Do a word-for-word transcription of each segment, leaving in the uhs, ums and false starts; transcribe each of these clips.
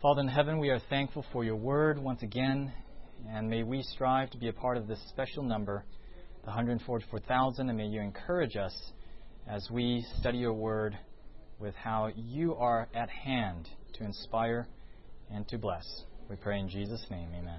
Father in heaven, we are thankful for your word once again, and may we strive to be a part of this special number, the one hundred forty-four thousand, and may you encourage us as we study your word with how you are at hand to inspire and to bless. We pray in Jesus' name, amen.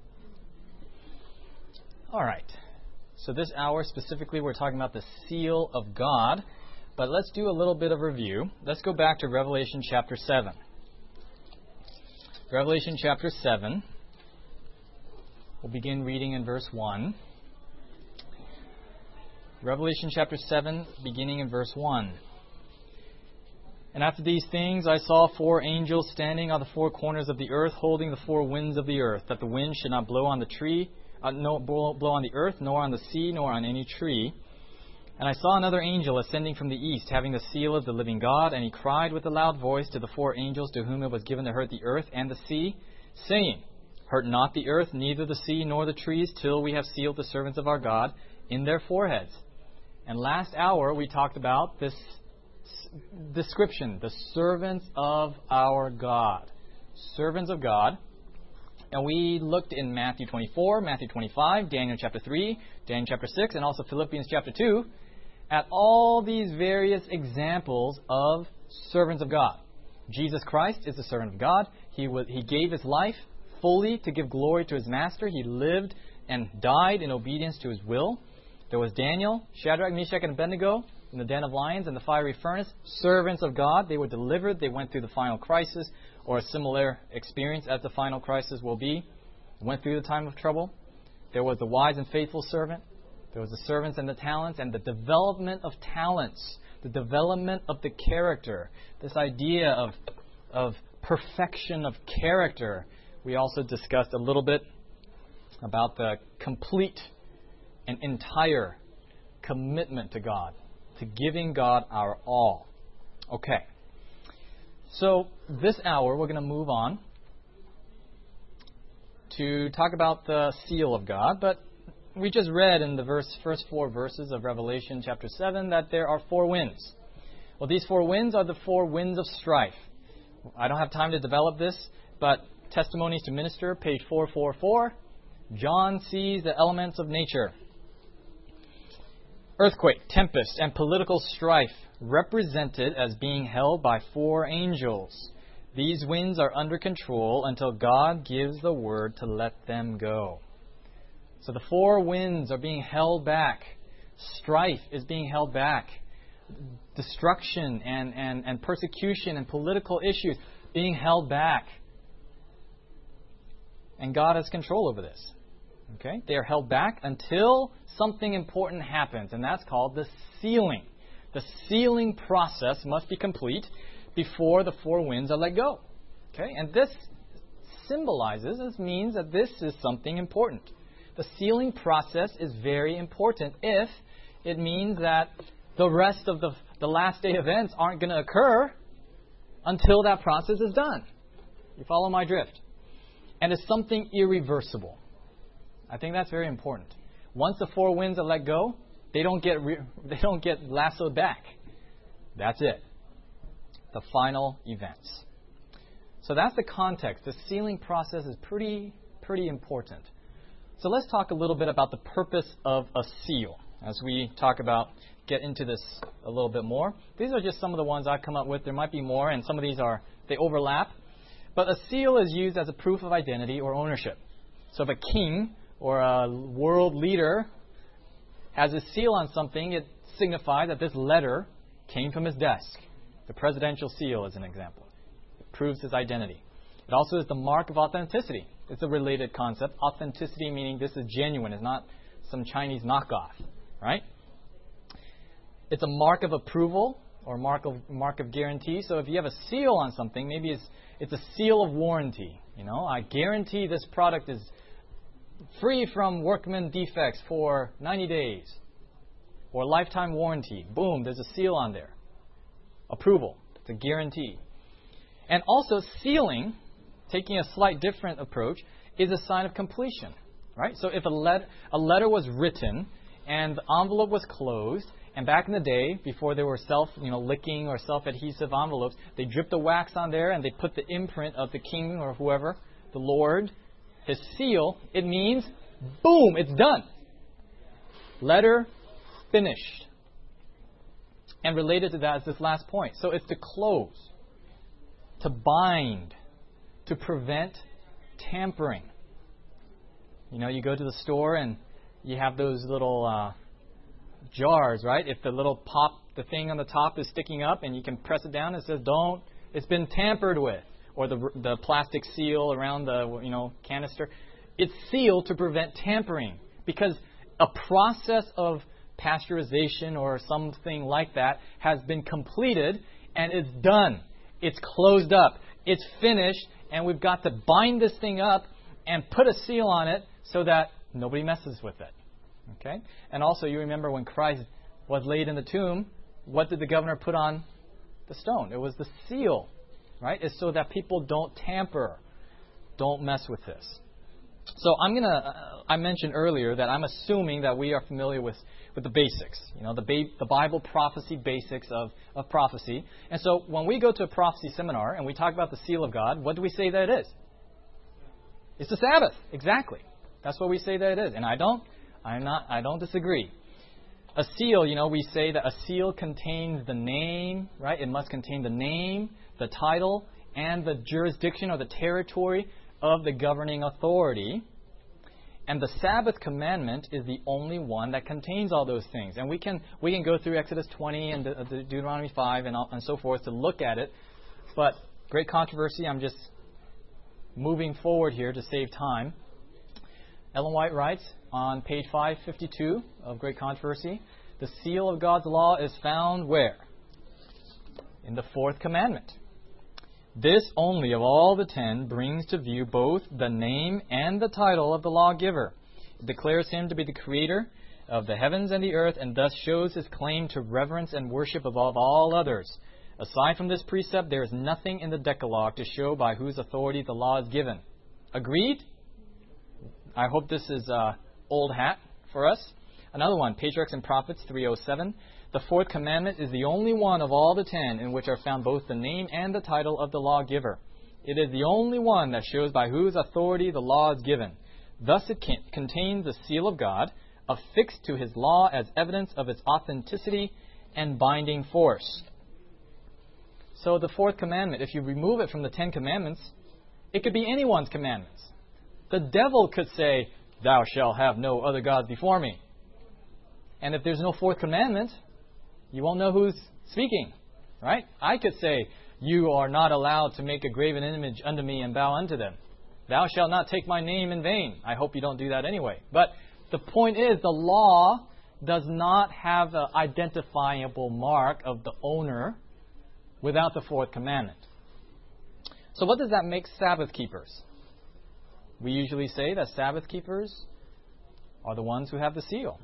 All right. So this hour specifically, we're talking about the seal of God, but let's do a little bit of review. Let's go back to Revelation chapter seven. Revelation chapter seven. We'll begin reading in verse one. Revelation chapter seven, beginning in verse one. And after these things I saw four angels standing on the four corners of the earth, holding the four winds of the earth, that the wind should not blow on the tree, uh, no, blow, blow on the earth, nor on the sea, nor on any tree. And I saw another angel ascending from the east, having the seal of the living God, and he cried with a loud voice to the four angels to whom it was given to hurt the earth and the sea, saying, Hurt not the earth, neither the sea, nor the trees, till we have sealed the servants of our God in their foreheads. And last hour we talked about this description, the servants of our God. Servants of God. And we looked in Matthew twenty-four, Matthew twenty-five, Daniel chapter three, Daniel chapter six, and also Philippians chapter two, at all these various examples of servants of God. Jesus Christ is the servant of God. He was, he gave his life fully to give glory to his master. He lived and died in obedience to his will. There was Daniel, Shadrach, Meshach, and Abednego in the den of lions and the fiery furnace, servants of God. They were delivered. They went through the final crisis, or a similar experience as the final crisis will be. Went through the time of trouble. There was the wise and faithful servant. There was the servants and the talents, and the development of talents, the development of the character, this idea of, of perfection of character. We also discussed a little bit about the complete and entire commitment to God, to giving God our all. Okay. So this hour we're going to move on to talk about the seal of God, but we just read in the verse, first four verses of Revelation chapter seven that there are four winds. Well, these four winds are the four winds of strife. I don't have time to develop this, but Testimonies to Minister, page four forty-four, John sees the elements of nature. Earthquake, tempest, and political strife represented as being held by four angels. These winds are under control until God gives the word to let them go. So the four winds are being held back. Strife is being held back. Destruction and, and, and persecution and political issues being held back. And God has control over this. Okay? They are held back until something important happens, and that's called the sealing. The sealing process must be complete before the four winds are let go. Okay? And this symbolizes, this means that this is something important. The sealing process is very important if it means that the rest of the, the last day events aren't going to occur until that process is done. You follow my drift? And it's something irreversible. I think that's very important. Once the four winds are let go, they don't get re- they don't get lassoed back. That's it. The final events. So that's the context. The sealing process is pretty pretty important. So let's talk a little bit about the purpose of a seal as we talk about, get into this a little bit more. These are just some of the ones I've come up with. There might be more, and some of these are, they overlap. But a seal is used as a proof of identity or ownership. So if a king or a world leader has a seal on something, it signifies that this letter came from his desk. The presidential seal is an example. It proves his identity. It also is the mark of authenticity. It's a related concept. Authenticity meaning this is genuine. It's not some Chinese knockoff, right? It's a mark of approval or mark of mark of guarantee. So if you have a seal on something, maybe it's it's a seal of warranty. You know, I guarantee this product is free from workman defects for ninety days, or lifetime warranty. Boom, there's a seal on there. Approval. It's a guarantee. And also sealing, taking a slight different approach, is a sign of completion. Right? So if a, let- a letter was written and the envelope was closed And back in the day, before there were self, you know, licking or self-adhesive envelopes, they dripped the wax on there and they put the imprint of the king or whoever, the Lord, his seal. It means, boom, it's done. Letter finished. And related to that is this last point. So it's to close, to bind, to prevent tampering. You know, you go to the store and you have those little uh, jars, right? If the little pop, the thing on the top is sticking up and you can press it down, it says, don't, it's been tampered with. Or the the plastic seal around the, you know, canister. It's sealed to prevent tampering. Because a process of pasteurization or something like that has been completed and it's done. It's closed up. It's finished. And we've got to bind this thing up and put a seal on it so that nobody messes with it. Okay? And also, you remember when Christ was laid in the tomb, what did the governor put on the stone? It was the seal, right? It's so that people don't tamper, don't mess with this. So I'm gonna. Uh, I mentioned earlier that I'm assuming that we are familiar with, with the basics, you know, the ba- the Bible prophecy basics of, of prophecy. And so when we go to a prophecy seminar and we talk about the seal of God, what do we say that it is? It's the Sabbath, exactly. That's what we say that it is. And I don't. I'm not. I don't disagree. A seal, you know, we say that a seal contains the name, right? It must contain the name, the title, and the jurisdiction or the territory of the governing authority. And the Sabbath commandment is the only one that contains all those things. And we can we can go through Exodus twenty and De- De- Deuteronomy five and, all, and so forth to look at it. But great controversy. I'm just moving forward here to save time. Ellen White writes on page five fifty-two of Great Controversy, the seal of God's law is found where? In the fourth commandment. This only of all the ten brings to view both the name and the title of the lawgiver. It declares him to be the creator of the heavens and the earth, and thus shows his claim to reverence and worship above all others. Aside from this precept, there is nothing in the Decalogue to show by whose authority the law is given. Agreed? I hope this is uh, old hat for us. Another one, Patriarchs and Prophets three oh seven. The fourth commandment is the only one of all the ten in which are found both the name and the title of the lawgiver. It is the only one that shows by whose authority the law is given. Thus it can- contains the seal of God, affixed to his law as evidence of its authenticity and binding force. So the fourth commandment, if you remove it from the Ten Commandments, it could be anyone's commandments. The devil could say, "Thou shalt have no other gods before me." And if there's no fourth commandment, you won't know who's speaking, right? I could say, "You are not allowed to make a graven image unto me and bow unto them. Thou shalt not take my name in vain." I hope you don't do that anyway. But the point is, the law does not have an identifiable mark of the owner without the fourth commandment. So what does that make Sabbath keepers? We usually say that Sabbath keepers are the ones who have the seal.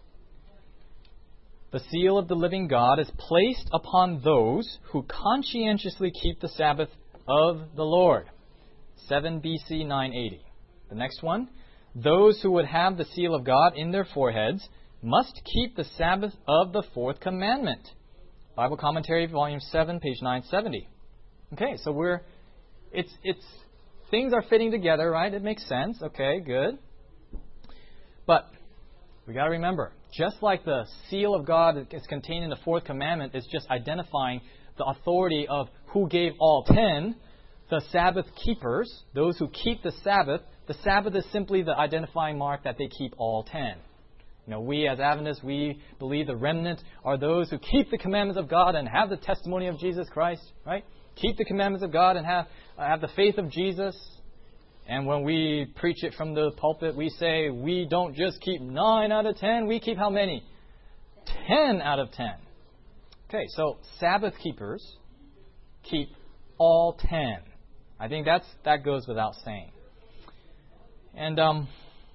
The seal of the living God is placed upon those who conscientiously keep the Sabbath of the Lord. seven B C nine eighty. The next one. Those who would have the seal of God in their foreheads must keep the Sabbath of the fourth commandment. Bible Commentary, Volume seven, page nine seventy. Okay, so we're, it's, it's, things are fitting together, right? It makes sense. Okay, good. But we got to remember, just like the seal of God is contained in the fourth commandment, is just identifying the authority of who gave all ten, the Sabbath keepers, those who keep the Sabbath, the Sabbath is simply the identifying mark that they keep all ten. You know, we as Adventists, we believe the remnant are those who keep the commandments of God and have the testimony of Jesus Christ, right? Keep the commandments of God and have uh, have the faith of Jesus. And when we preach it from the pulpit, we say we don't just keep nine out of ten, we keep how many? Ten out of ten. Okay, so Sabbath keepers keep all ten. I think that's that goes without saying. And um,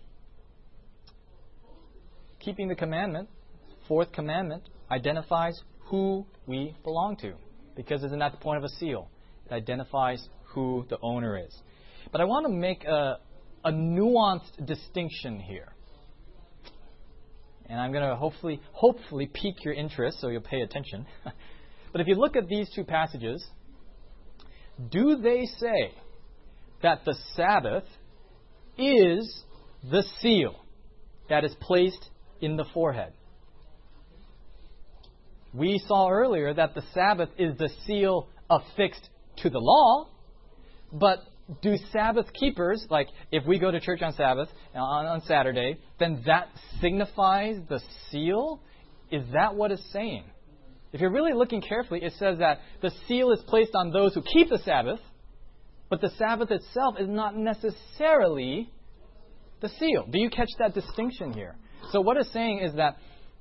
keeping the commandment, fourth commandment, identifies who we belong to. Because isn't that the point of a seal? It identifies who the owner is. But I want to make a, a nuanced distinction here. And I'm going to hopefully, hopefully pique your interest so you'll pay attention. But if you look at these two passages, do they say that the Sabbath is the seal that is placed in the forehead? We saw earlier that the Sabbath is the seal affixed to the law, but do Sabbath keepers, like if we go to church on Sabbath, on, on Saturday, then that signifies the seal? Is that what it's saying? If you're really looking carefully, it says that the seal is placed on those who keep the Sabbath, but the Sabbath itself is not necessarily the seal. Do you catch that distinction here? So what it's saying is that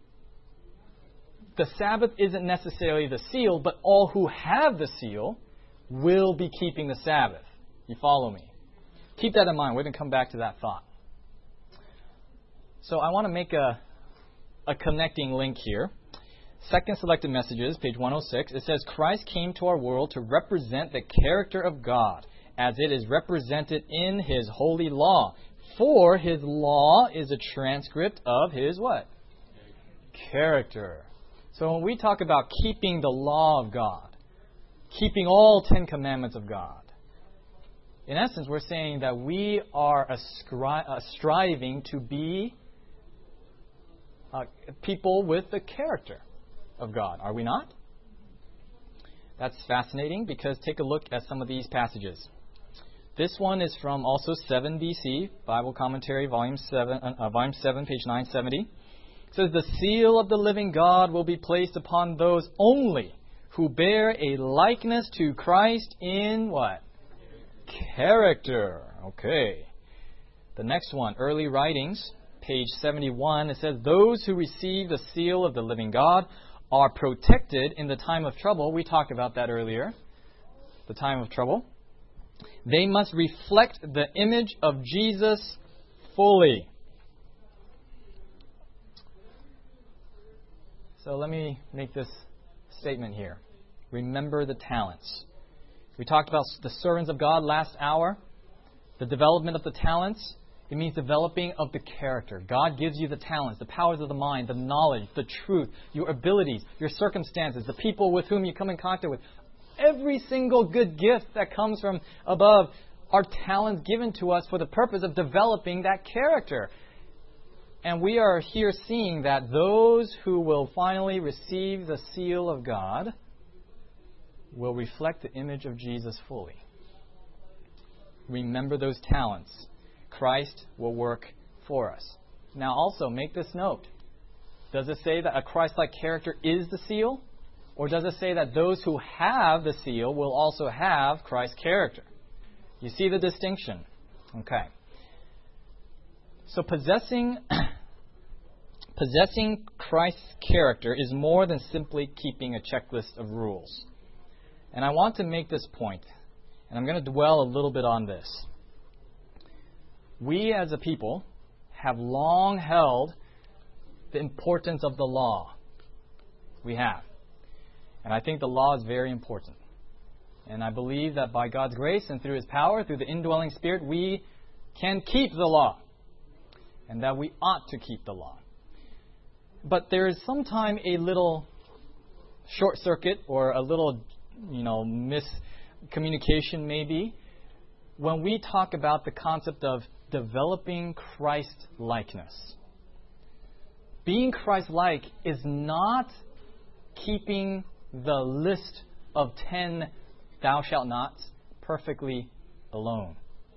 the Sabbath isn't necessarily the seal, but all who have the seal will be keeping the Sabbath. You follow me? Keep that in mind. We're going to come back to that thought. So I want to make a, a connecting link here. Second Selected Messages, page one oh six. It says, Christ came to our world to represent the character of God as it is represented in His holy law. For His law is a transcript of His what? Character. So when we talk about keeping the law of God, keeping all Ten Commandments of God, in essence, we're saying that we are ascri- uh, striving to be uh, people with the character of God. Are we not? That's fascinating because take a look at some of these passages. This one is from also seven B C, Bible Commentary, volume seven, uh, volume seven, page nine seventy. It says, the seal of the living God will be placed upon those only who bear a likeness to Christ in what? Character. Okay. The next one, Early Writings, page seventy-one. It says, those who receive the seal of the living God are protected in the time of trouble. We talked about that earlier. The time of trouble. They must reflect the image of Jesus fully. So let me make this statement here. Remember the talents. We talked about the servants of God last hour. The development of the talents. It means developing of the character. God gives you the talents, the powers of the mind, the knowledge, the truth, your abilities, your circumstances, the people with whom you come in contact with. Every single good gift that comes from above are talents given to us for the purpose of developing that character. And we are here seeing that those who will finally receive the seal of God will reflect the image of Jesus fully. Remember those talents. Christ will work for us. Now also, make this note. Does it say that a Christ-like character is the seal? Or does it say that those who have the seal will also have Christ's character? You see the distinction? Okay. So possessing, possessing Christ's character is more than simply keeping a checklist of rules. And I want to make this point, and I'm going to dwell a little bit on this. We as a people have long held the importance of the law. We have. And I think the law is very important. And I believe that by God's grace and through His power, through the indwelling Spirit, we can keep the law. And that we ought to keep the law. But there is sometimes a little short circuit or a little, you know, miscommunication maybe when we talk about the concept of developing Christ-likeness. Being Christ-like is not keeping the list of ten thou shalt nots perfectly alone.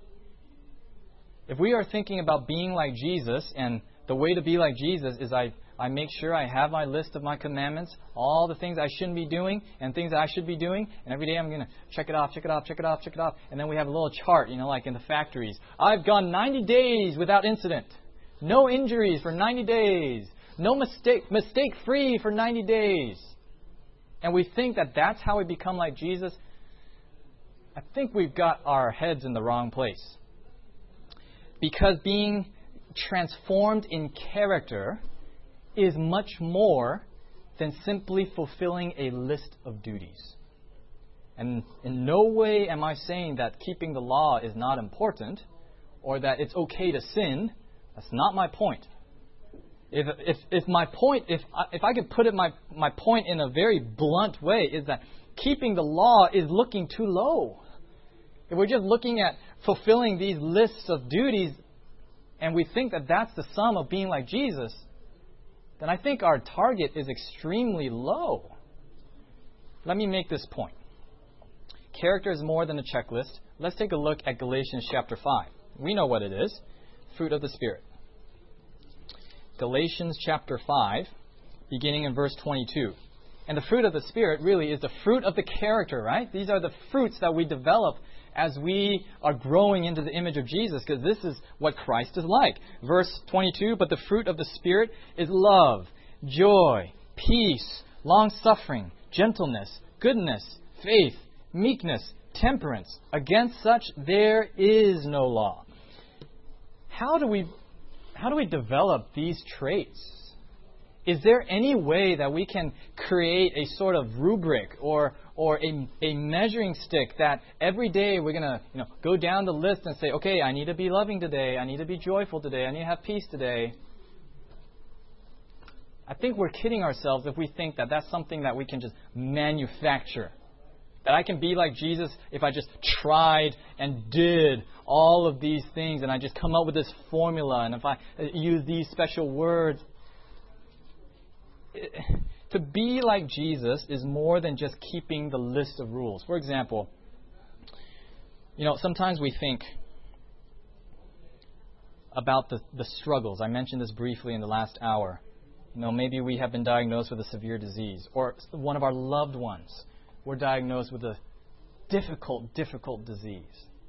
If we are thinking about being like Jesus, and the way to be like Jesus is I, I make sure I have my list of my commandments, all the things I shouldn't be doing and things that I should be doing, and every day I'm going to check it off, check it off, check it off, check it off, and then we have a little chart, you know, like in the factories. I've gone ninety days without incident. No injuries for ninety days. No mistake, mistake-free for ninety days. And we think that that's how we become like Jesus. I think we've got our heads in the wrong place. Because being transformed in character is much more than simply fulfilling a list of duties. And in no way am I saying that keeping the law is not important or that it's okay to sin. That's not my point. If if if my point, if I, if I could put it my my point in a very blunt way, is that keeping the law is looking too low. If we're just looking at fulfilling these lists of duties, and we think that that's the sum of being like Jesus, then I think our target is extremely low. Let me make this point. Character is more than a checklist. Let's take a look at Galatians chapter five. We know what it is. Fruit of the Spirit. Galatians chapter five, beginning in verse twenty-two. And the fruit of the Spirit really is the fruit of the character, right? These are the fruits that we develop as we are growing into the image of Jesus, because this is what Christ is like. Verse twenty-two, but the fruit of the Spirit is love, joy, peace, long-suffering, gentleness, goodness, faith, meekness, temperance. Against such there is no law. How do we, how do we develop these traits? Is there any way that we can create a sort of rubric or or a, a measuring stick that every day we're going to you know go down the list and say, okay, I need to be loving today, I need to be joyful today, I need to have peace today? I think we're kidding ourselves if we think that that's something that we can just manufacture. That I can be like Jesus if I just tried and did all of these things and I just come up with this formula, and if I use these special words. To be like Jesus is more than just keeping the list of rules. For example, you know, sometimes we think about the, the struggles. I mentioned this briefly in the last hour. You know, maybe we have been diagnosed with a severe disease, or one of our loved ones were diagnosed with a difficult, difficult disease.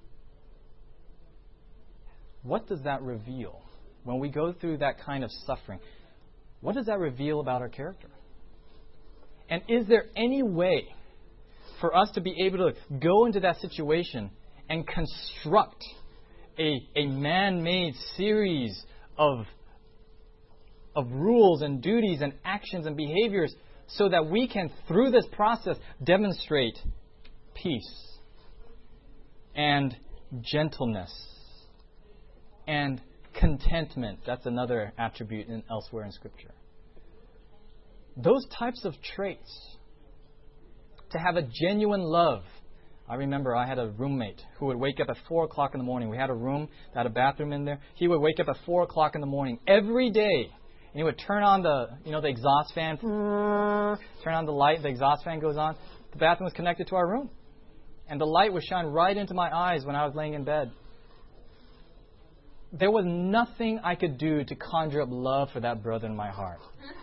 What does that reveal when we go through that kind of suffering? What does that reveal about our character? And is there any way for us to be able to go into that situation and construct a, a man-made series of, of rules and duties and actions and behaviors so that we can, through this process, demonstrate peace and gentleness and contentment? That's another attribute in, elsewhere in Scripture. Those types of traits. To have a genuine love. I remember I had a roommate who would wake up at four o'clock in the morning. We had a room that had a bathroom in there. He would wake up at four o'clock in the morning every day. And he would turn on the, you know, the exhaust fan. Turn on the light. The exhaust fan goes on. The bathroom was connected to our room. And the light would shine right into my eyes when I was laying in bed. There was nothing I could do to conjure up love for that brother in my heart.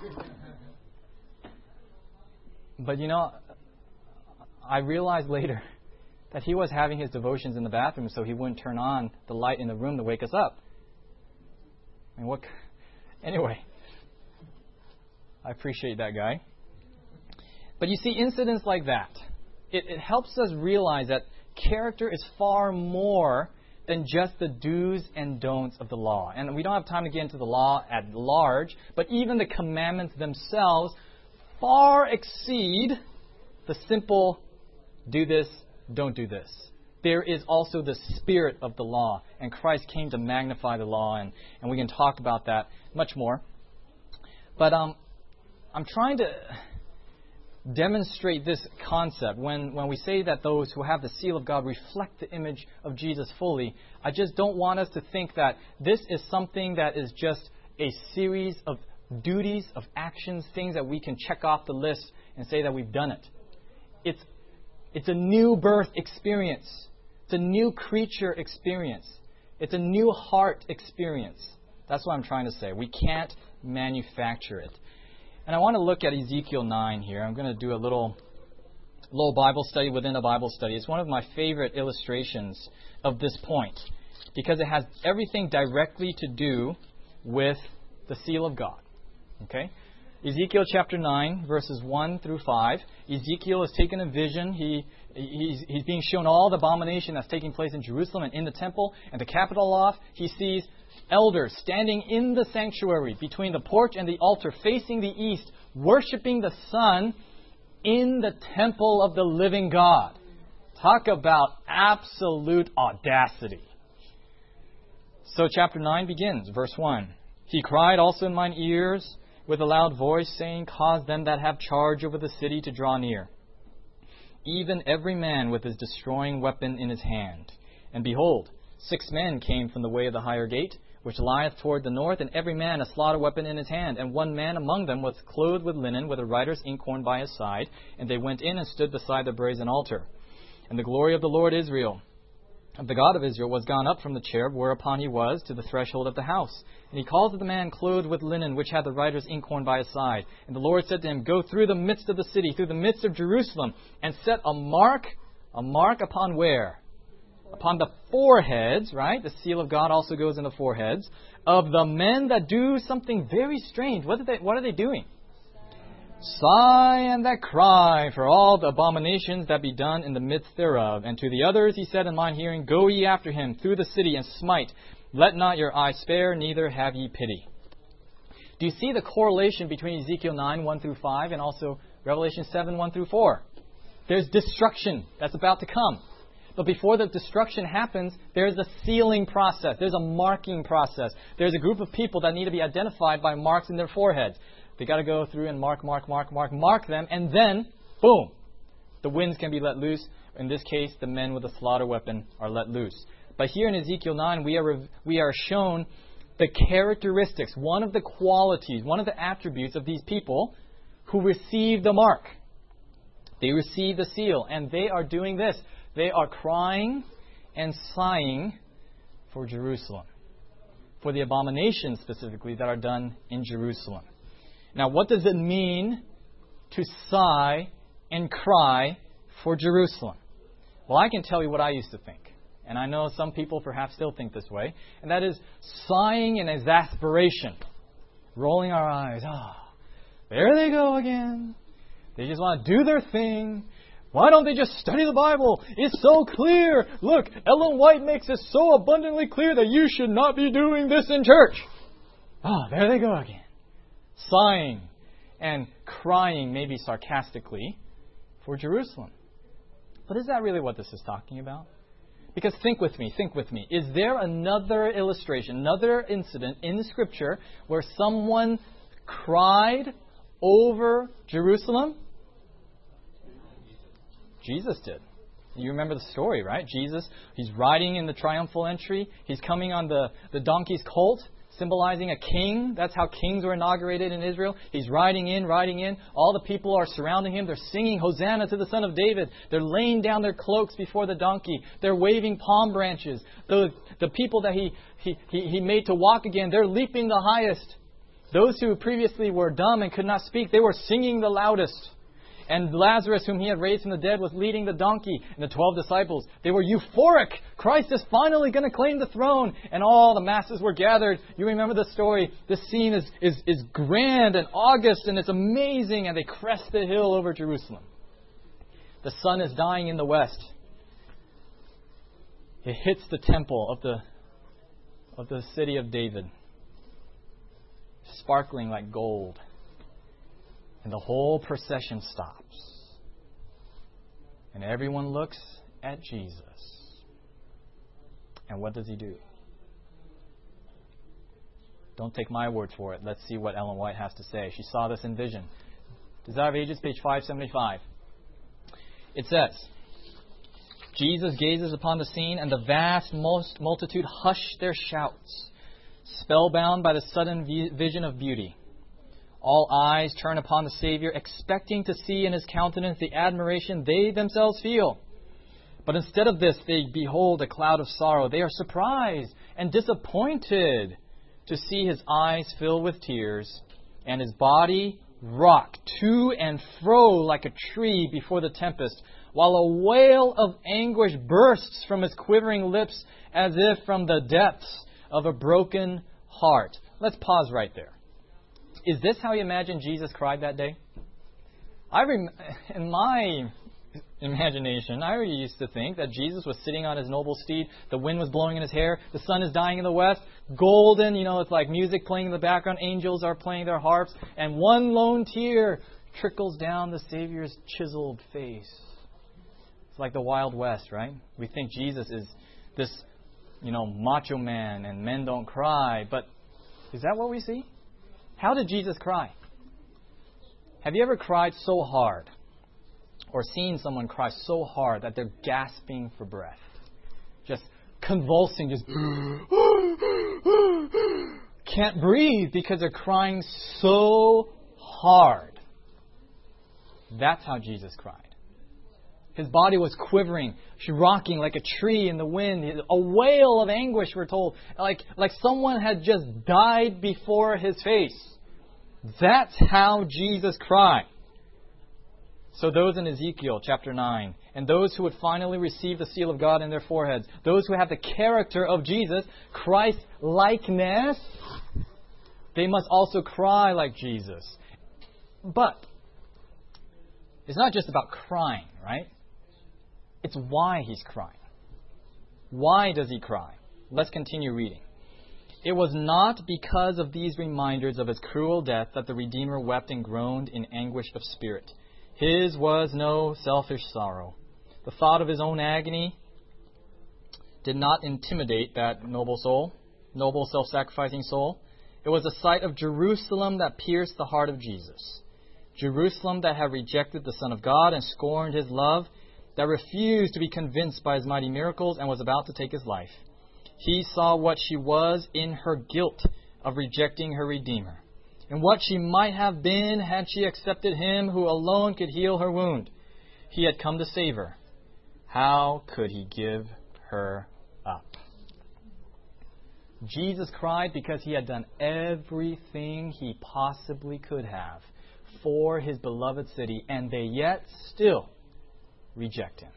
But you know, I realized later that he was having his devotions in the bathroom so he wouldn't turn on the light in the room to wake us up. I mean, what? Anyway, I appreciate that guy. But you see, incidents like that, it, it helps us realize that character is far more than just the do's and don'ts of the law. And we don't have time to get into the law at large, but even the commandments themselves far exceed the simple do this, don't do this. There is also the spirit of the law, and Christ came to magnify the law, and, and we can talk about that much more. But um, I'm trying to demonstrate this concept. When, when we say that those who have the seal of God reflect the image of Jesus fully, I just don't want us to think that this is something that is just a series of duties, of actions, things that we can check off the list and say that we've done it. It's, it's a new birth experience. It's a new creature experience. It's a new heart experience. That's what I'm trying to say. We can't manufacture it. And I want to look at Ezekiel nine here. I'm going to do a little, little Bible study within a Bible study. It's one of my favorite illustrations of this point because it has everything directly to do with the seal of God. Okay? Ezekiel chapter nine, verses one through five. Ezekiel has taken a vision. He he's, he's being shown all the abomination that's taking place in Jerusalem and in the temple. And to cap it all off, he sees elders standing in the sanctuary between the porch and the altar facing the east, worshiping the sun in the temple of the living God. Talk about absolute audacity. So chapter nine begins, verse one. He cried also in mine ears with a loud voice, saying, Cause them that have charge over the city to draw near, even every man with his destroying weapon in his hand. And behold, six men came from the way of the higher gate, which lieth toward the north, and every man a slaughter weapon in his hand. And one man among them was clothed with linen, with a writer's inkhorn by his side. And they went in and stood beside the brazen altar. And the glory of the Lord Israel, of the God of Israel, was gone up from the cherub whereupon he was to the threshold of the house. And he called to the man clothed with linen, which had the writer's inkhorn by his side. And the Lord said to him, Go through the midst of the city, through the midst of Jerusalem, and set a mark, a mark upon where? Upon the foreheads, right? The seal of God also goes in the foreheads, of the men that do something very strange. What are they, what are they doing? Sigh and that cry for all the abominations that be done in the midst thereof. And to the others he said in mine hearing, Go ye after him through the city and smite. Let not your eye spare, neither have ye pity. Do you see the correlation between Ezekiel nine, one through five, and also Revelation seven, one through four? There's destruction that's about to come. But before the destruction happens, there's a sealing process. There's a marking process. There's a group of people that need to be identified by marks in their foreheads. They got to go through and mark, mark, mark, mark, mark them, and then, boom, the winds can be let loose. In this case, the men with the slaughter weapon are let loose. But here in Ezekiel nine, we are we are shown the characteristics, one of the qualities, one of the attributes of these people who receive the mark. They receive the seal, and they are doing this. They are crying and sighing for Jerusalem, for the abominations specifically that are done in Jerusalem. Now, what does it mean to sigh and cry for Jerusalem? Well, I can tell you what I used to think. And I know some people perhaps still think this way. And that is sighing in exasperation. Rolling our eyes. Ah, oh, there they go again. They just want to do their thing. Why don't they just study the Bible? It's so clear. Look, Ellen White makes it so abundantly clear that you should not be doing this in church. Ah, oh, there they go again. Sighing and crying, maybe sarcastically, for Jerusalem. But is that really what this is talking about? Because think with me, think with me. Is there another illustration, another incident in the Scripture where someone cried over Jerusalem? Jesus did. You remember the story, right? Jesus, he's riding in the triumphal entry. He's coming on the, the donkey's colt, symbolizing a king. That's how kings were inaugurated in Israel. He's riding in, riding in. All the people are surrounding him. They're singing Hosanna to the Son of David. They're laying down their cloaks before the donkey. They're waving palm branches. The, the people that he, he, he, he made to walk again, they're leaping the highest. Those who previously were dumb and could not speak, they were singing the loudest. And Lazarus, whom he had raised from the dead, was leading the donkey. And the twelve disciples, they were euphoric. Christ is finally going to claim the throne. And all the masses were gathered. You remember the story. This scene is, is, is grand and august and it's amazing. And they crest the hill over Jerusalem. The sun is dying in the west. It hits the temple of the, of the city of David, sparkling like gold. And the whole procession stops. And everyone looks at Jesus. And what does he do? Don't take my word for it. Let's see what Ellen White has to say. She saw this in vision. Desire of Ages, page five seventy-five. It says, Jesus gazes upon the scene, and the vast multitude hush their shouts, spellbound by the sudden vision of beauty. All eyes turn upon the Savior, expecting to see in His countenance the admiration they themselves feel. But instead of this, they behold a cloud of sorrow. They are surprised and disappointed to see His eyes fill with tears and His body rock to and fro like a tree before the tempest, while a wail of anguish bursts from His quivering lips as if from the depths of a broken heart. Let's pause right there. Is this how you imagine Jesus cried that day? I rem- in my imagination, I used to think that Jesus was sitting on His noble steed, the wind was blowing in His hair, the sun is dying in the west, golden, you know, it's like music playing in the background, angels are playing their harps, and one lone tear trickles down the Savior's chiseled face. It's like the Wild West, right? We think Jesus is this, you know, macho man and men don't cry, but Is that what we see? How did Jesus cry? Have you ever cried so hard or seen someone cry so hard that they're gasping for breath? Just convulsing, just can't breathe because they're crying so hard. That's how Jesus cried. His body was quivering, rocking like a tree in the wind. A wail of anguish, we're told. Like, like someone had just died before his face. That's how Jesus cried. So those in Ezekiel chapter nine, and those who would finally receive the seal of God in their foreheads, those who have the character of Jesus, Christ's likeness, they must also cry like Jesus. But it's not just about crying, right? It's why he's crying. Why does he cry? Let's continue reading. It was not because of these reminders of his cruel death that the Redeemer wept and groaned in anguish of spirit. His was no selfish sorrow. The thought of his own agony did not intimidate that noble soul, noble self-sacrificing soul. It was the sight of Jerusalem that pierced the heart of Jesus. Jerusalem that had rejected the Son of God and scorned his love, that refused to be convinced by his mighty miracles and was about to take his life. He saw what she was in her guilt of rejecting her Redeemer, and what she might have been had she accepted him who alone could heal her wound. He had come to save her. How could he give her up? Jesus cried because he had done everything he possibly could have for his beloved city, and they yet still reject him.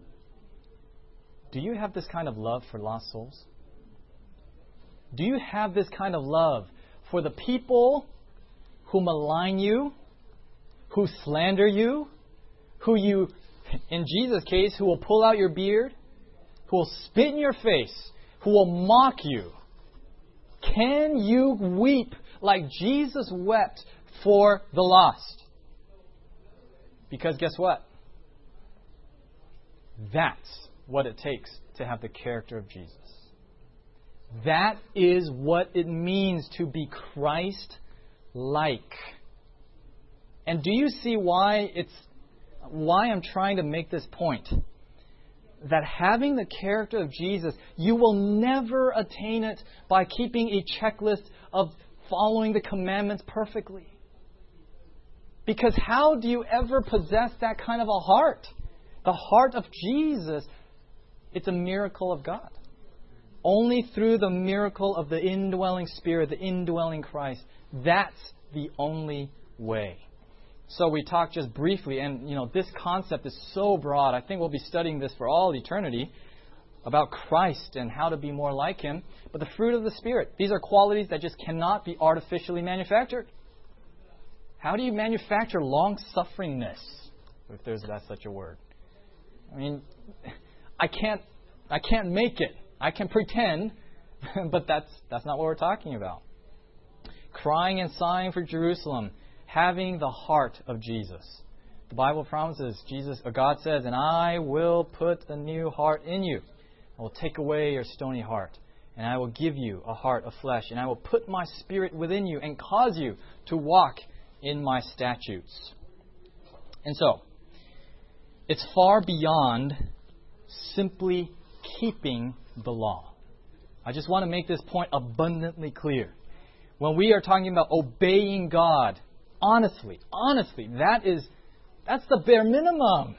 Do you have this kind of love for lost souls? Do you have this kind of love for the people who malign you, who slander you, who you, in Jesus' case, who will pull out your beard, who will spit in your face, who will mock you? Can you weep like Jesus wept for the lost? Because guess what? That's what it takes to have the character of Jesus. That is what it means to be Christ-like. And do you see why it's why I'm trying to make this point? That having the character of Jesus, you will never attain it by keeping a checklist of following the commandments perfectly. Because how do you ever possess that kind of a heart? The heart of Jesus, it's a miracle of God. Only through the miracle of the indwelling Spirit, the indwelling Christ, that's the only way. So we talked just briefly, and you know this concept is so broad. I think we'll be studying this for all eternity, about Christ and how to be more like Him. But the fruit of the Spirit, these are qualities that just cannot be artificially manufactured. How do you manufacture long-sufferingness, if there's that's such a word? I mean, I can't, I can't make it. I can pretend, but that's that's not what we're talking about. Crying and sighing for Jerusalem, having the heart of Jesus. The Bible promises, Jesus, or God says, and I will put a new heart in you. I will take away your stony heart, and I will give you a heart of flesh, and I will put my Spirit within you and cause you to walk in my statutes. And so, it's far beyond simply keeping the law. I just want to make this point abundantly clear. When we are talking about obeying God, honestly, honestly, that is, that's the bare minimum.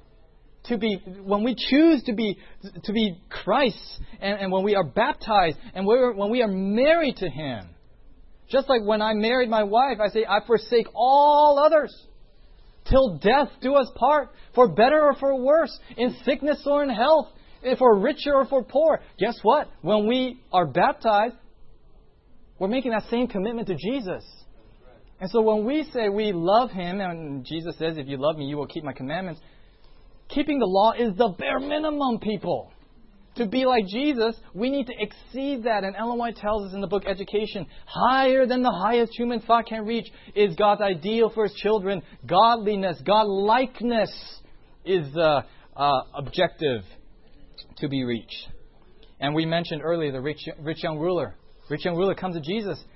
To be, when we choose to be, to be Christ, and, and when we are baptized, and we're, when we are married to Him, just like when I married my wife, I say, I forsake all others. Till death do us part, for better or for worse, in sickness or in health, if we're richer or for poor. Guess what? When we are baptized, we're making that same commitment to Jesus. And so when we say we love Him, and Jesus says, if you love me, you will keep my commandments, keeping the law is the bare minimum, people. To be like Jesus, we need to exceed that. And Ellen White tells us in the book Education, higher than the highest human thought can reach is God's ideal for His children. Godliness, God-likeness is the uh, objective to be reached. And we mentioned earlier the rich, rich young ruler. Rich young ruler comes to Jesus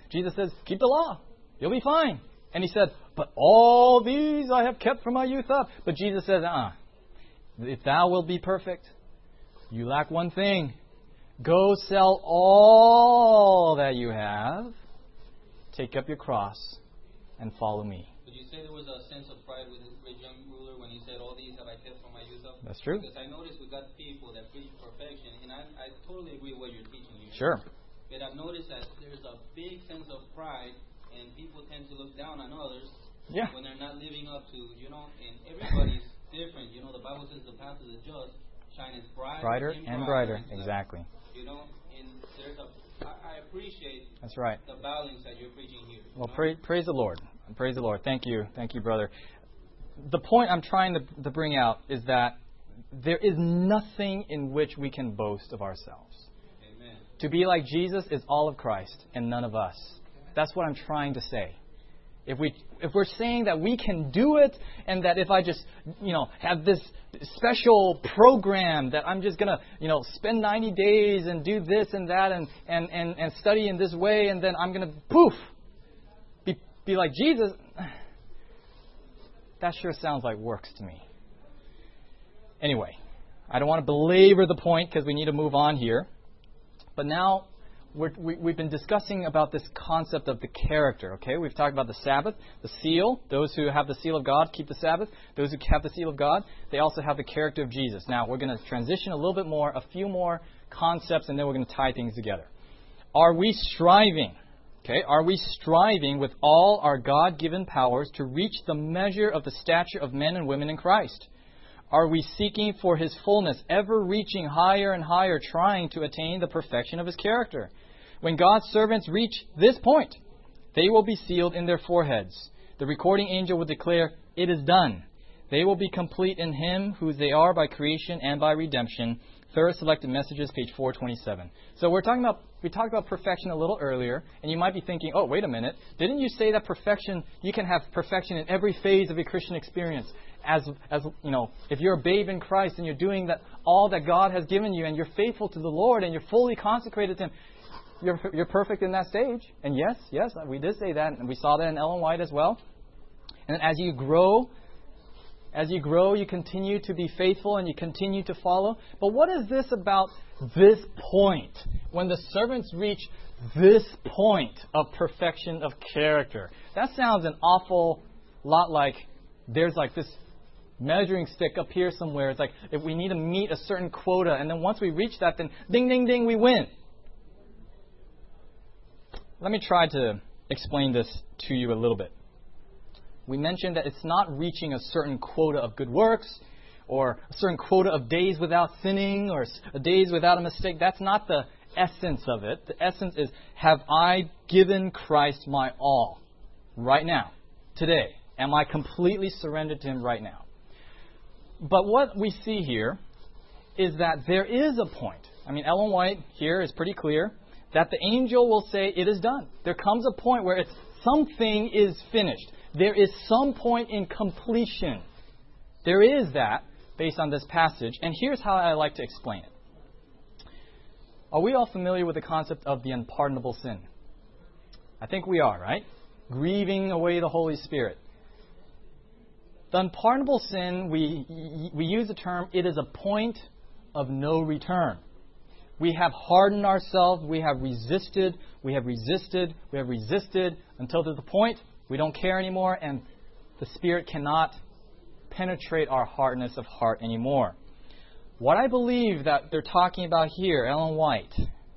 Jesus says, keep the law. You'll be fine. And he said, but all these I have kept from my youth up. But Jesus says, uh-uh. If thou wilt be perfect, you lack one thing. Go sell all that you have, take up your cross, and follow me. Would you say there was a sense of pride with the rich young ruler when he said, all these have I kept from my youth up? That's true. Because I noticed we got people that preach perfection, and I, I totally agree with what you're teaching you. Sure. But I've noticed that there's a big sense of pride, and people tend to look down on others yeah. when they're not living up to, you know, and everybody's different. You know, the Bible says the path of the just shineth brighter, brighter and, and brighter. brighter. Exactly. You know, and there's a, I, I appreciate That's right. the balance that you're preaching here. Well, praise, praise the Lord. Praise the Lord. Thank you. Thank you, brother. The point I'm trying to, to bring out is that there is nothing in which we can boast of ourselves. Amen. To be like Jesus is all of Christ and none of us. That's what I'm trying to say. If we if we're saying that we can do it and that if I just, you know, have this special program that I'm just gonna, you know, spend ninety days and do this and that and, and, and, and study in this way and then I'm gonna poof be be like Jesus, that sure sounds like works to me. Anyway, I don't want to belabor the point because we need to move on here. But now We're, we, we've been discussing about this concept of the character, okay? We've talked about the Sabbath, the seal. Those who have the seal of God keep the Sabbath. Those who have the seal of God, they also have the character of Jesus. Now, we're going to transition a little bit more, a few more concepts, and then we're going to tie things together. Are we striving, okay? Are we striving with all our God-given powers to reach the measure of the stature of men and women in Christ? Are we seeking for His fullness, ever reaching higher and higher, trying to attain the perfection of His character? When God's servants reach this point, they will be sealed in their foreheads. The recording angel will declare, "It is done." They will be complete in Him whose they are by creation and by redemption. Third Selected Messages, page four twenty-seven. So we're talking about we talked about perfection a little earlier, and you might be thinking, "Oh, wait a minute! Didn't you say that perfection? You can have perfection in every phase of your Christian experience. As as you know, if you're a babe in Christ and you're doing that all that God has given you, and you're faithful to the Lord, and you're fully consecrated to Him." You're you're perfect in that stage. And yes, yes, we did say that, and we saw that in Ellen White as well. And as you grow, as you grow, you continue to be faithful and you continue to follow. But what is this about this point? When the servants reach this point of perfection of character. That sounds an awful lot like there's like this measuring stick up here somewhere. It's like if we need to meet a certain quota, and then once we reach that, then ding, ding, ding, we win. Let me try to explain this to you a little bit. We mentioned that it's not reaching a certain quota of good works or a certain quota of days without sinning or days without a mistake. That's not the essence of it. The essence is, have I given Christ my all right now, today? Am I completely surrendered to Him right now? But what we see here is that there is a point. I mean, Ellen White here is pretty clear that the angel will say, "It is done." There comes a point where it's something is finished. There is some point in completion. There is that based on this passage. And here's how I like to explain it. Are we all familiar with the concept of the unpardonable sin? I think we are, right? Grieving away the Holy Spirit. The unpardonable sin, we we use the term, it is a point of no return. We have hardened ourselves, we have resisted, we have resisted, we have resisted until to the point we don't care anymore and the Spirit cannot penetrate our hardness of heart anymore. What I believe that they're talking about here, Ellen White,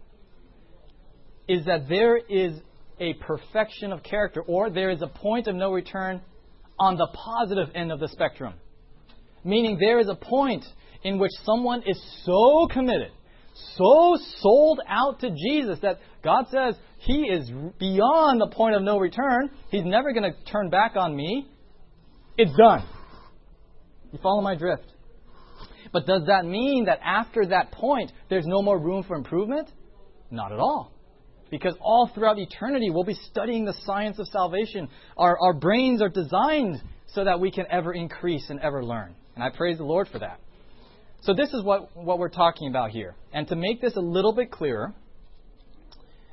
is that there is a perfection of character, or there is a point of no return on the positive end of the spectrum. Meaning there is a point in which someone is so committed, so sold out to Jesus that God says He is beyond the point of no return. He's never going to turn back on me. It's done. You follow my drift? But does that mean that after that point, there's no more room for improvement? Not at all. Because all throughout eternity, we'll be studying the science of salvation. Our, our brains are designed so that we can ever increase and ever learn. And I praise the Lord for that. So this is what, what we're talking about here. And to make this a little bit clearer,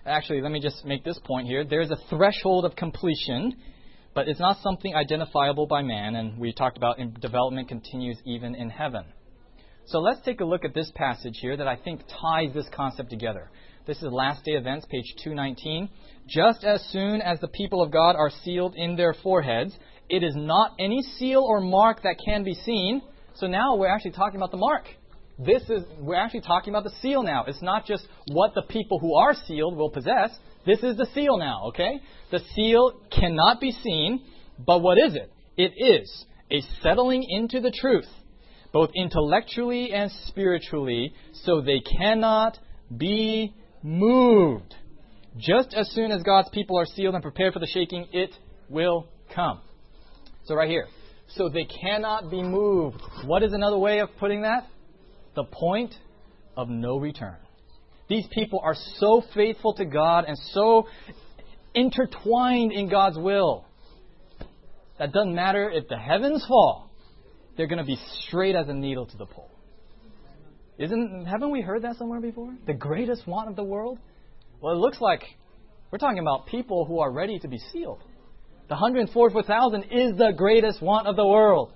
actually, let me just make this point here. There is a threshold of completion, but it's not something identifiable by man, and we talked about in development continues even in heaven. So let's take a look at this passage here that I think ties this concept together. This is Last Day Events, page two nineteen. Just as soon as the people of God are sealed in their foreheads, it is not any seal or mark that can be seen. So now we're actually talking about the mark. This is, we're actually talking about the seal now. It's not just what the people who are sealed will possess. This is the seal now, okay? The seal cannot be seen, but what is it? It is a settling into the truth, both intellectually and spiritually, so they cannot be moved. Just as soon as God's people are sealed and prepared for the shaking, it will come. So right here. So they cannot be moved. What is another way of putting that? The point of no return. These people are so faithful to God and so intertwined in God's will that doesn't matter if the heavens fall, they're going to be straight as a needle to the pole. Isn't, haven't we heard that somewhere before? The greatest want of the world? Well, it looks like we're talking about people who are ready to be sealed. The one hundred forty-four thousand is the greatest want of the world.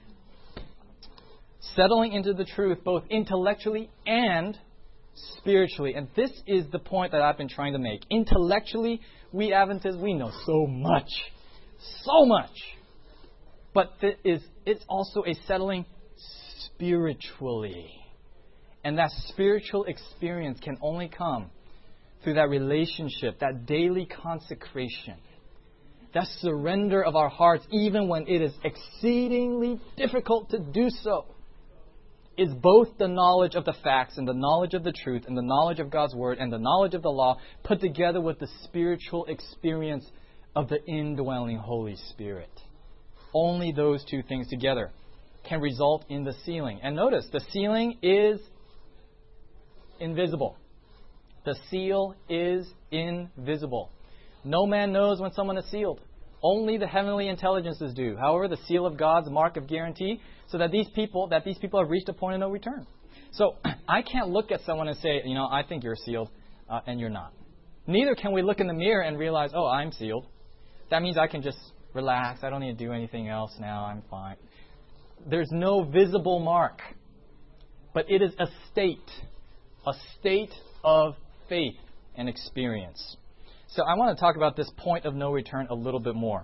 Settling into the truth both intellectually and spiritually. And this is the point that I've been trying to make. Intellectually, we Adventists, we know so much. So much. But it is, it's also a settling spiritually. And that spiritual experience can only come through that relationship, that daily consecration, that surrender of our hearts, even when it is exceedingly difficult to do so, is both the knowledge of the facts and the knowledge of the truth and the knowledge of God's Word and the knowledge of the law put together with the spiritual experience of the indwelling Holy Spirit. Only those two things together can result in the sealing. And notice, the sealing is invisible. The seal is invisible. No man knows when someone is sealed. Only the heavenly intelligences do. However, the seal of God's mark of guarantee, so that these people that these people have reached a point of no return. So I can't look at someone and say, you know, I think you're sealed, uh, and you're not. Neither can we look in the mirror and realize, oh, I'm sealed. That means I can just relax. I don't need to do anything else now. I'm fine. There's no visible mark, but it is a state, a state of faith and experience. So I want to talk about this point of no return a little bit more.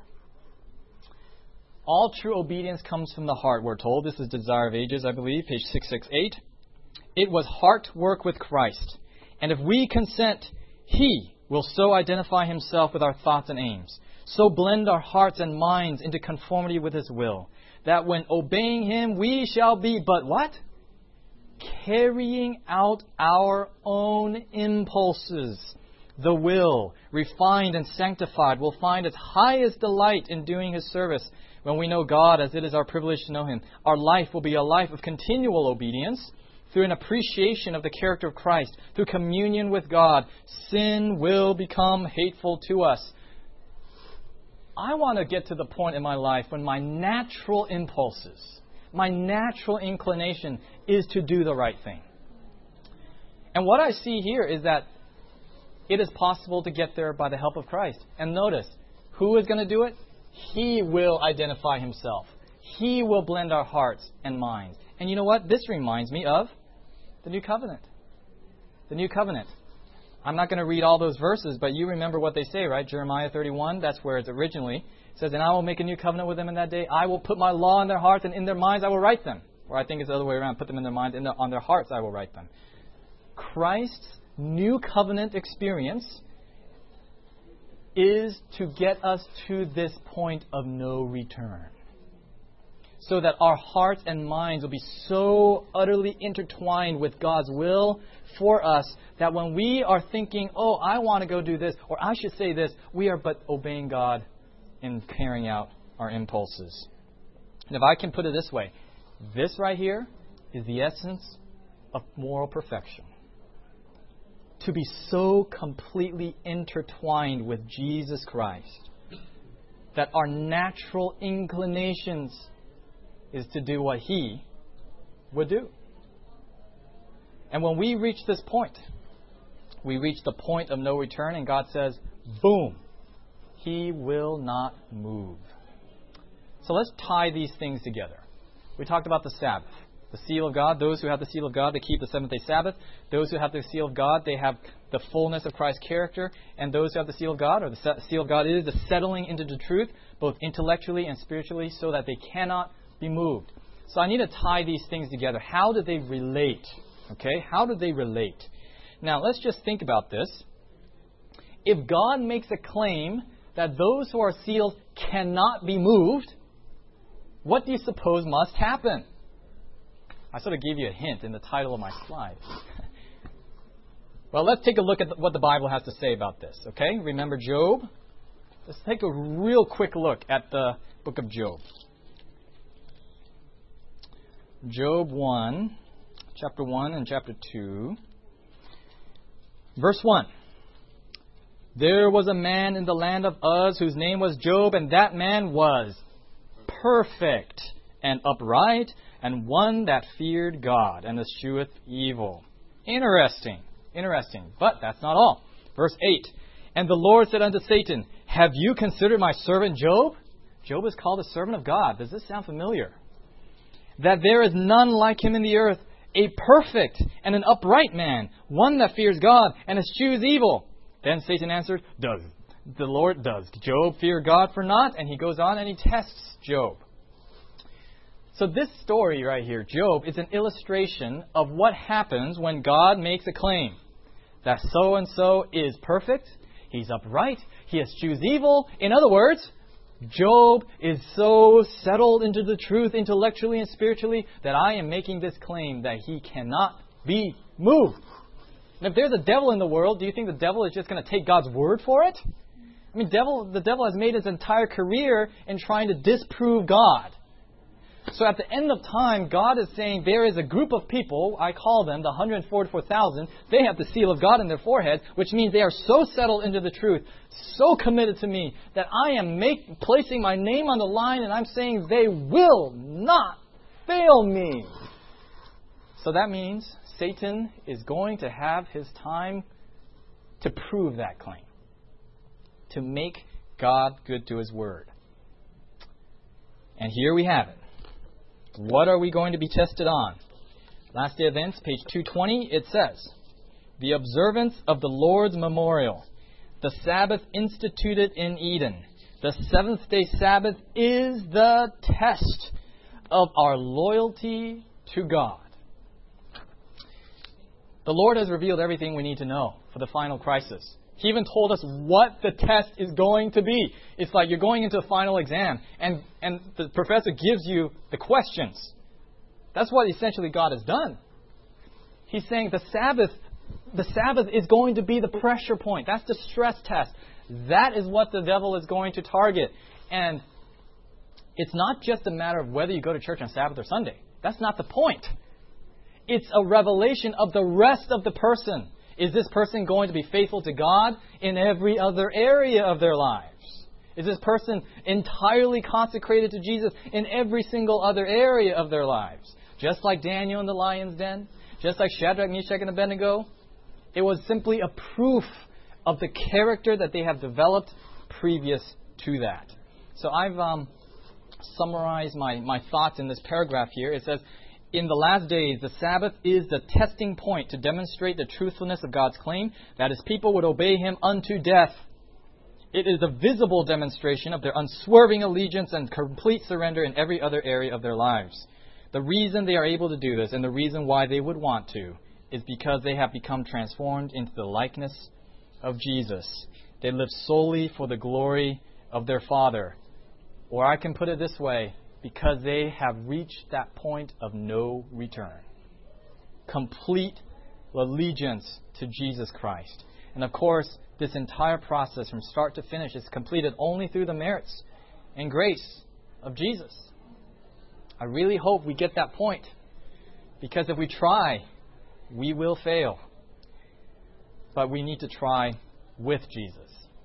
All true obedience comes from the heart, we're told. This is Desire of Ages, I believe, page six sixty-eight. It was heart work with Christ. And if we consent, He will so identify Himself with our thoughts and aims, so blend our hearts and minds into conformity with His will, that when obeying Him, we shall be but what? Carrying out our own impulses. The will, refined and sanctified, will find its highest delight in doing His service when we know God as it is our privilege to know Him. Our life will be a life of continual obedience through an appreciation of the character of Christ, through communion with God. Sin will become hateful to us. I want to get to the point in my life when my natural impulses, my natural inclination is to do the right thing. And what I see here is that it is possible to get there by the help of Christ. And notice, who is going to do it? He will identify Himself. He will blend our hearts and minds. And you know what? This reminds me of the New Covenant. The New Covenant. I'm not going to read all those verses, but you remember what they say, right? Jeremiah thirty-one, that's where it's originally. It says, and I will make a new covenant with them in that day. I will put my law in their hearts, and in their minds I will write them. Or I think it's the other way around. Put them in their minds, and on their hearts I will write them. Christ's new covenant experience is to get us to this point of no return. So that our hearts and minds will be so utterly intertwined with God's will for us that when we are thinking, oh, I want to go do this, or I should say this, we are but obeying God in carrying out our impulses. And if I can put it this way, this right here is the essence of moral perfection. To be so completely intertwined with Jesus Christ that our natural inclinations is to do what He would do. And when we reach this point, we reach the point of no return, and God says, boom, He will not move. So let's tie these things together. We talked about the Sabbath. The seal of God, those who have the seal of God, they keep the seventh-day Sabbath. Those who have the seal of God, they have the fullness of Christ's character. And those who have the seal of God, or the seal of God is the settling into the truth, both intellectually and spiritually, so that they cannot be moved. So I need to tie these things together. How do they relate? Okay, how do they relate? Now, let's just think about this. If God makes a claim that those who are sealed cannot be moved, what do you suppose must happen? I sort of gave you a hint in the title of my slide. Well, let's take a look at what the Bible has to say about this, okay? Remember Job? Let's take a real quick look at the book of Job. Job one, chapter one and chapter two. Verse one. There was a man in the land of Uz whose name was Job, and that man was perfect and upright, and one that feared God and escheweth evil. Interesting. Interesting. But that's not all. Verse eight. And the Lord said unto Satan, have you considered my servant Job? Job is called a servant of God. Does this sound familiar? That there is none like him in the earth, a perfect and an upright man, one that fears God and eschews evil. Then Satan answered, Does the Lord, does Job fear God for naught? And he goes on and he tests Job. So this story right here, Job, is an illustration of what happens when God makes a claim. That so-and-so is perfect, he's upright, he eschews evil. In other words, Job is so settled into the truth intellectually and spiritually that I am making this claim that he cannot be moved. And if there's a devil in the world, do you think the devil is just going to take God's word for it? I mean, devil, the devil has made his entire career in trying to disprove God. So at the end of time, God is saying there is a group of people, I call them the one hundred forty-four thousand, they have the seal of God in their forehead, which means they are so settled into the truth, so committed to me, that I am make, placing my name on the line and I'm saying they will not fail me. So that means Satan is going to have his time to prove that claim, to make God good to His word. And here we have it. What are we going to be tested on? Last Day Events, page two twenty, it says, the observance of the Lord's memorial, the Sabbath instituted in Eden. The seventh day Sabbath is the test of our loyalty to God. The Lord has revealed everything we need to know for the final crisis. He even told us what the test is going to be. It's like you're going into a final exam, and, and the professor gives you the questions. That's what essentially God has done. He's saying the Sabbath, the Sabbath is going to be the pressure point. That's the stress test. That is what the devil is going to target. And it's not just a matter of whether you go to church on Sabbath or Sunday. That's not the point. It's a revelation of the rest of the person. Is this person going to be faithful to God in every other area of their lives? Is this person entirely consecrated to Jesus in every single other area of their lives? Just like Daniel in the lion's den, just like Shadrach, Meshach, and Abednego, it was simply a proof of the character that they have developed previous to that. So I've um, summarized my, my thoughts in this paragraph here. It says, in the last days, the Sabbath is the testing point to demonstrate the truthfulness of God's claim that His people would obey Him unto death. It is a visible demonstration of their unswerving allegiance and complete surrender in every other area of their lives. The reason they are able to do this, and the reason why they would want to, is because they have become transformed into the likeness of Jesus. They live solely for the glory of their Father. Or I can put it this way, because they have reached that point of no return. Complete allegiance to Jesus Christ. And of course, this entire process from start to finish is completed only through the merits and grace of Jesus. I really hope we get that point. Because if we try, we will fail. But we need to try with Jesus.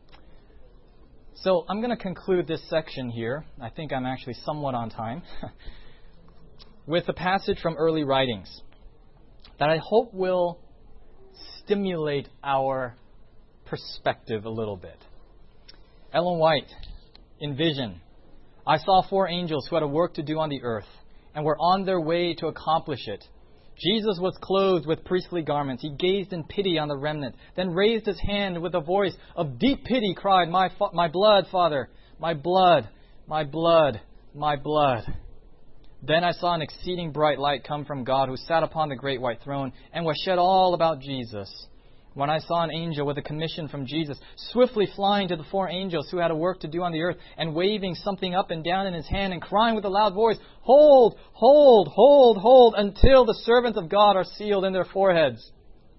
So I'm going to conclude this section here. I think I'm actually somewhat on time. with a passage from early writings that I hope will stimulate our perspective a little bit. Ellen White, in Vision, I saw four angels who had a work to do on the earth and were on their way to accomplish it. Jesus was clothed with priestly garments. He gazed in pity on the remnant, then raised his hand with a voice of deep pity, cried, My, fa- my blood, Father, my blood, my blood, my blood. Then I saw an exceeding bright light come from God, who sat upon the great white throne, and was shed all about Jesus. When I saw an angel with a commission from Jesus, swiftly flying to the four angels who had a work to do on the earth, and waving something up and down in his hand, and crying with a loud voice, Hold, hold, hold, hold, until the servants of God are sealed in their foreheads.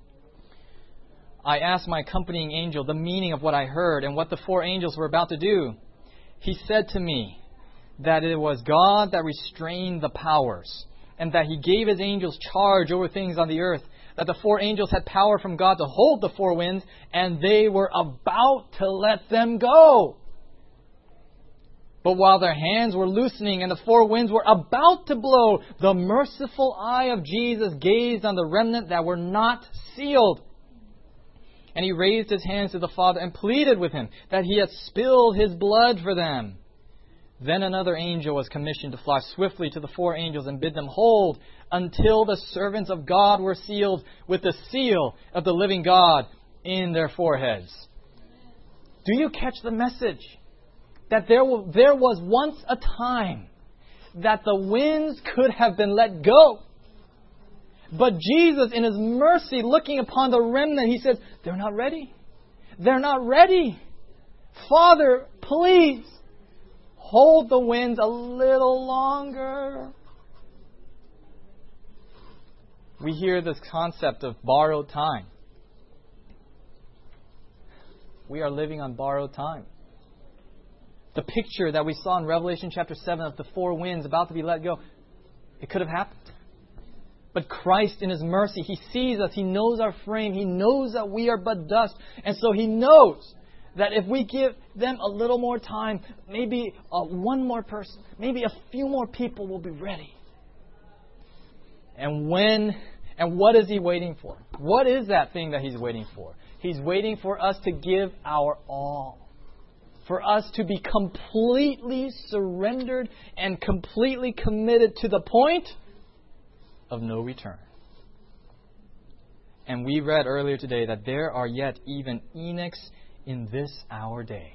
I asked my accompanying angel the meaning of what I heard and what the four angels were about to do. He said to me that it was God that restrained the powers, and that He gave His angels charge over things on the earth, that the four angels had power from God to hold the four winds, and they were about to let them go. But while their hands were loosening and the four winds were about to blow, the merciful eye of Jesus gazed on the remnant that were not sealed. And He raised His hands to the Father and pleaded with Him that He had spilled His blood for them. Then another angel was commissioned to fly swiftly to the four angels and bid them hold until the servants of God were sealed with the seal of the living God in their foreheads. Do you catch the message? That there, will, there was once a time that the winds could have been let go. But Jesus, in His mercy, looking upon the remnant, He says, they're not ready. They're not ready. Father, please, hold the winds a little longer. We hear this concept of borrowed time. We are living on borrowed time. The picture that we saw in Revelation chapter seven of the four winds about to be let go, it could have happened. But Christ, in His mercy, He sees us. He knows our frame. He knows that we are but dust. And so He knows that if we give them a little more time, maybe uh, one more person, maybe a few more people will be ready. And when, and what is He waiting for? What is that thing that He's waiting for? He's waiting for us to give our all. For us to be completely surrendered and completely committed to the point of no return. And we read earlier today that there are yet even Enochs in this our day.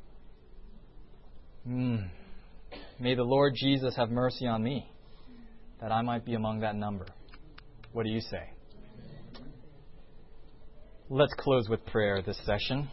Mm. May the Lord Jesus have mercy on me, that I might be among that number. What do you say? Let's close with prayer this session.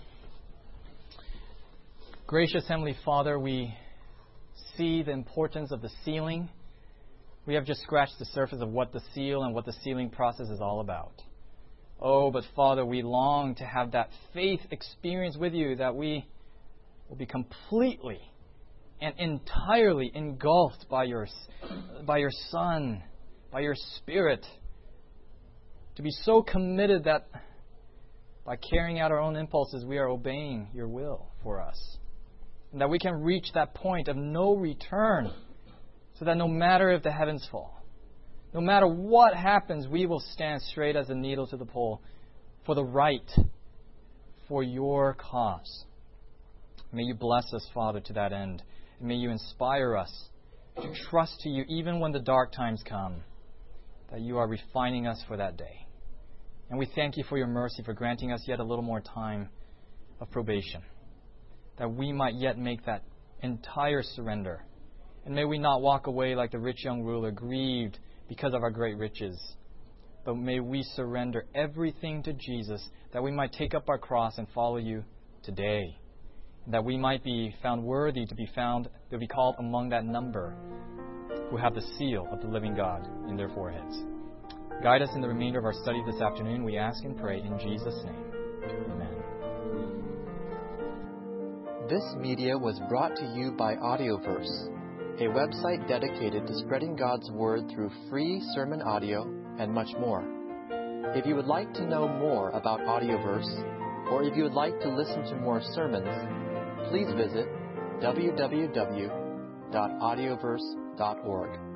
Gracious Heavenly Father, we see the importance of the sealing. We have just scratched the surface of what the seal and what the sealing process is all about. Oh, but Father, we long to have that faith experience with You, that we will be completely and entirely engulfed by Your, by Your Son, by Your Spirit. To be so committed that by carrying out our own impulses, we are obeying Your will for us. And that we can reach that point of no return, so that no matter if the heavens fall, no matter what happens, we will stand straight as a needle to the pole for the right, for Your cause. May You bless us, Father, to that end. And may You inspire us to trust to You even when the dark times come, that You are refining us for that day. And we thank You for Your mercy, for granting us yet a little more time of probation, that we might yet make that entire surrender. And may we not walk away like the rich young ruler, grieved because of our great riches. But may we surrender everything to Jesus, that we might take up our cross and follow You today. And that we might be found worthy to be found, to be called among that number who have the seal of the living God in their foreheads. Guide us in the remainder of our study this afternoon, we ask and pray in Jesus' name. Amen. This media was brought to you by Audioverse, a website dedicated to spreading God's Word through free sermon audio and much more. If you would like to know more about Audioverse, or if you would like to listen to more sermons, please visit w w w dot audioverse dot org.